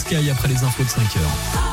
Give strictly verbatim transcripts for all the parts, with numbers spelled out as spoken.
Sky après les infos de cinq heures.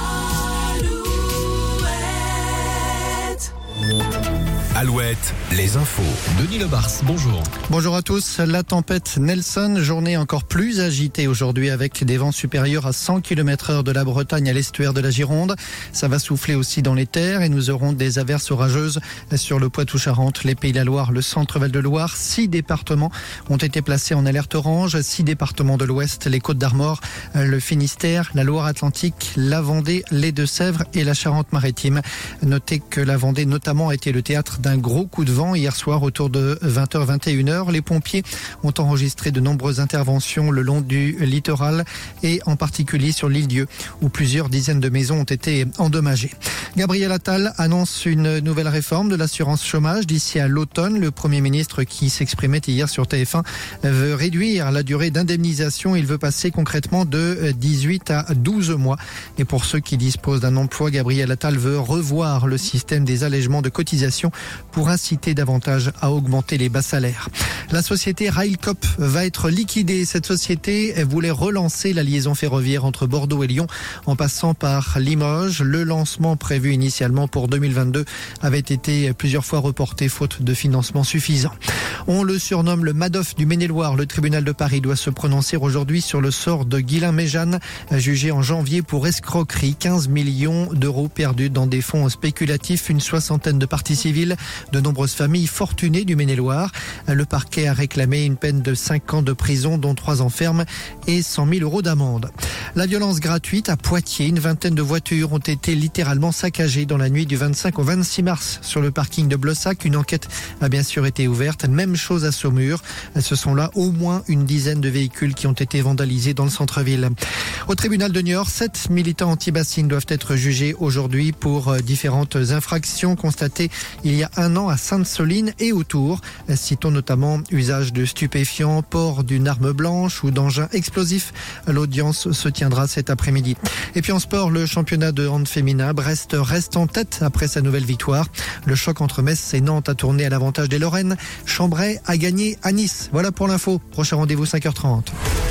Alouette, les infos. Denis Lebars, bonjour. Bonjour à tous. La tempête Nelson, journée encore plus agitée aujourd'hui avec des vents supérieurs à cent kilomètres heure de la Bretagne à l'estuaire de la Gironde. Ça va souffler aussi dans les terres et nous aurons des averses orageuses sur le Poitou-Charentes, les Pays de la Loire, le centre-Val de Loire. Six départements ont été placés en alerte orange. Six départements de l'Ouest, les Côtes-d'Armor, le Finistère, la Loire-Atlantique, la Vendée, les Deux-Sèvres et la Charente-Maritime. Notez que la Vendée notamment a été le théâtre d'un gros coup de vent hier soir autour de vingt heures vingt et une heures. Les pompiers ont enregistré de nombreuses interventions le long du littoral et en particulier sur l'île Dieu où plusieurs dizaines de maisons ont été endommagées. Gabriel Attal annonce une nouvelle réforme de l'assurance chômage d'ici à l'automne. Le Premier ministre qui s'exprimait hier sur T F un veut réduire la durée d'indemnisation. Il veut passer concrètement de dix-huit à douze mois. Et pour ceux qui disposent d'un emploi, Gabriel Attal veut revoir le système des allègements de cotisation pour inciter davantage à augmenter les bas salaires. La société Railcoop va être liquidée. Cette société voulait relancer la liaison ferroviaire entre Bordeaux et Lyon en passant par Limoges. Le lancement prévu initialement pour deux mille vingt-deux avait été plusieurs fois reporté faute de financement suffisant. On le surnomme le Madoff du Maine-et-Loire. Le tribunal de Paris doit se prononcer aujourd'hui sur le sort de Guylain Méjeanne, jugé en janvier pour escroquerie. quinze millions d'euros perdus dans des fonds spéculatifs, une soixantaine de parties civiles, de nombreuses familles fortunées du Maine-et-Loire. Le parquet a réclamé une peine de cinq ans de prison, dont trois ans ferme et cent mille euros d'amende. La violence gratuite à Poitiers. Une vingtaine de voitures ont été littéralement saccagées dans la nuit du vingt-cinq au vingt-six mars sur le parking de Blossac. Une enquête a bien sûr été ouverte. Même chose à Saumur. Ce sont là au moins une dizaine de véhicules qui ont été vandalisés dans le centre-ville. Au tribunal de Niort, sept militants anti-bassines doivent être jugés aujourd'hui pour différentes infractions constatées il y a un an à Sainte-Soline et autour. Citons notamment usage de stupéfiants, port d'une arme blanche ou d'engins explosifs. L'audience se tiendra cet après-midi. Et puis en sport, le championnat de hand féminin. Brest reste en tête après sa nouvelle victoire. Le choc entre Metz et Nantes a tourné à l'avantage des Lorraines. Chambray a gagné à Nice. Voilà pour l'info. Prochain rendez-vous cinq heures trente.